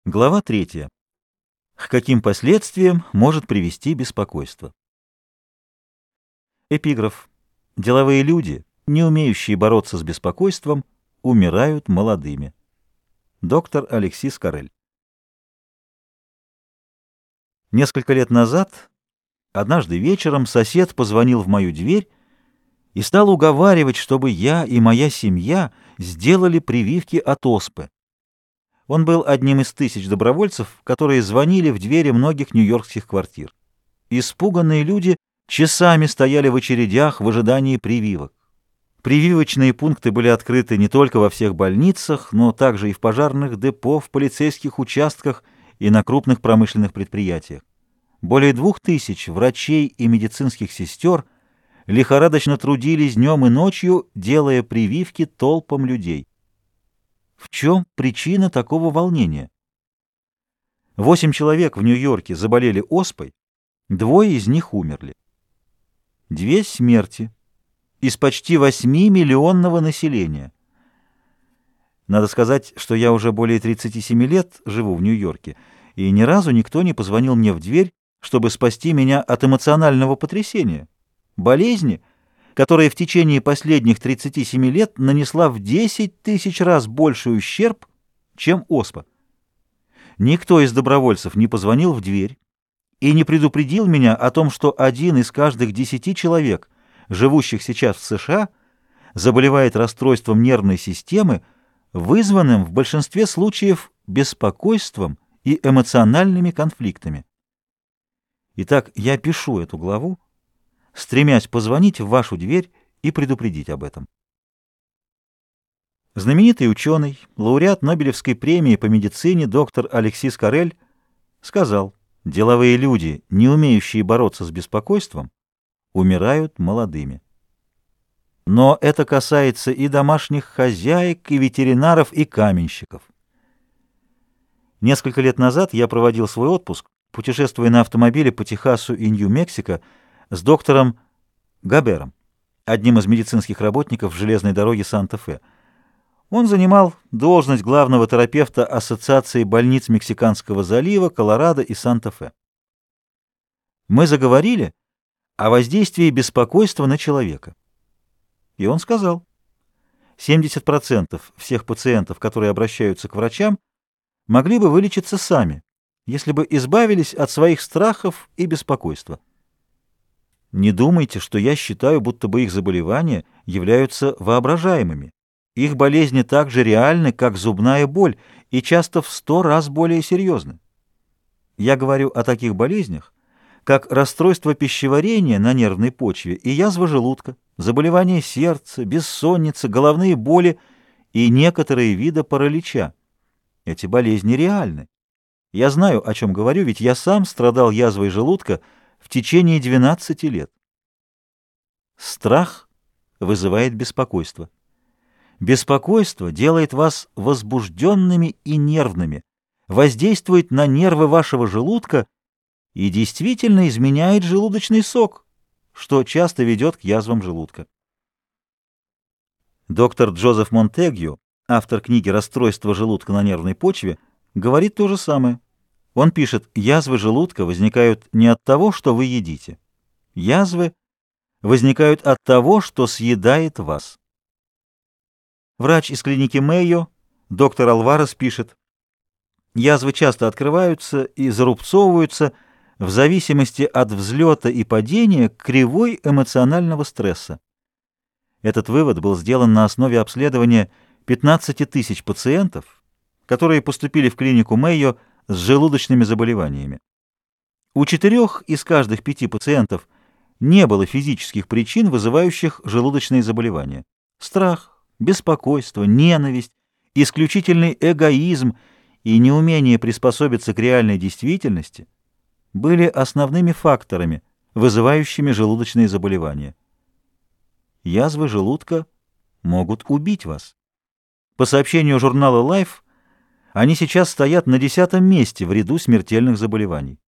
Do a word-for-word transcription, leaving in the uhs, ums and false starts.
Глава третья. К каким последствиям может привести беспокойство? Эпиграф. Деловые люди, не умеющие бороться с беспокойством, умирают молодыми. Доктор Алексис Карель. Несколько лет назад, однажды вечером, сосед позвонил в мою дверь и стал уговаривать, чтобы я и моя семья сделали прививки от оспы. Он был одним из тысяч добровольцев, которые звонили в двери многих нью-йоркских квартир. Испуганные люди часами стояли в очередях в ожидании прививок. Прививочные пункты были открыты не только во всех больницах, но также и в пожарных депо, в полицейских участках и на крупных промышленных предприятиях. Более двух тысяч врачей и медицинских сестер лихорадочно трудились днем и ночью, делая прививки толпам людей. В чем причина такого волнения? Восемь человек в Нью-Йорке заболели оспой, двое из них умерли. Две смерти из почти восьмимиллионного населения. Надо сказать, что я уже более тридцати семи лет живу в Нью-Йорке, и ни разу никто не позвонил мне в дверь, чтобы спасти меня от эмоционального потрясения, болезни, которая в течение последних тридцати семи лет нанесла в десять тысяч раз больший ущерб, чем оспа. Никто из добровольцев не позвонил в дверь и не предупредил меня о том, что один из каждых десяти человек, живущих сейчас в США, заболевает расстройством нервной системы, вызванным в большинстве случаев беспокойством и эмоциональными конфликтами. Итак, я пишу эту главу, стремясь позвонить в вашу дверь и предупредить об этом. Знаменитый ученый, лауреат Нобелевской премии по медицине доктор Алексис Карель сказал: «Деловые люди, не умеющие бороться с беспокойством, умирают молодыми». Но это касается и домашних хозяек, и ветеринаров, и каменщиков. Несколько лет назад я проводил свой отпуск, путешествуя на автомобиле по Техасу и Нью-Мексико, с доктором Габером, одним из медицинских работников железной дороги Санта-Фе. Он занимал должность главного терапевта Ассоциации больниц Мексиканского залива, Колорадо и Санта-Фе. Мы заговорили о воздействии беспокойства на человека. И он сказал, семьдесят процентов всех пациентов, которые обращаются к врачам, могли бы вылечиться сами, если бы избавились от своих страхов и беспокойства. Не думайте, что я считаю, будто бы их заболевания являются воображаемыми. Их болезни так же реальны, как зубная боль, и часто в сто раз более серьезны. Я говорю о таких болезнях, как расстройство пищеварения на нервной почве и язва желудка, заболевания сердца, бессонница, головные боли и некоторые виды паралича. Эти болезни реальны. Я знаю, о чем говорю, ведь я сам страдал язвой желудка в течение двенадцати лет. Страх вызывает беспокойство. Беспокойство делает вас возбужденными и нервными, воздействует на нервы вашего желудка и действительно изменяет желудочный сок, что часто ведет к язвам желудка. Доктор Джозеф Монтегью, автор книги «Расстройство желудка на нервной почве», говорит то же самое. Он пишет: язвы желудка возникают не от того, что вы едите. Язвы возникают от того, что съедает вас. Врач из клиники Мэйо, доктор Алварес, пишет: язвы часто открываются и зарубцовываются в зависимости от взлета и падения кривой эмоционального стресса. Этот вывод был сделан на основе обследования пятнадцати тысяч пациентов, которые поступили в клинику Мэйо с желудочными заболеваниями. У четырех из каждых пяти пациентов не было физических причин, вызывающих желудочные заболевания. Страх, беспокойство, ненависть, исключительный эгоизм и неумение приспособиться к реальной действительности были основными факторами, вызывающими желудочные заболевания. Язвы желудка могут убить вас. По сообщению журнала Life, они сейчас стоят на десятом месте в ряду смертельных заболеваний.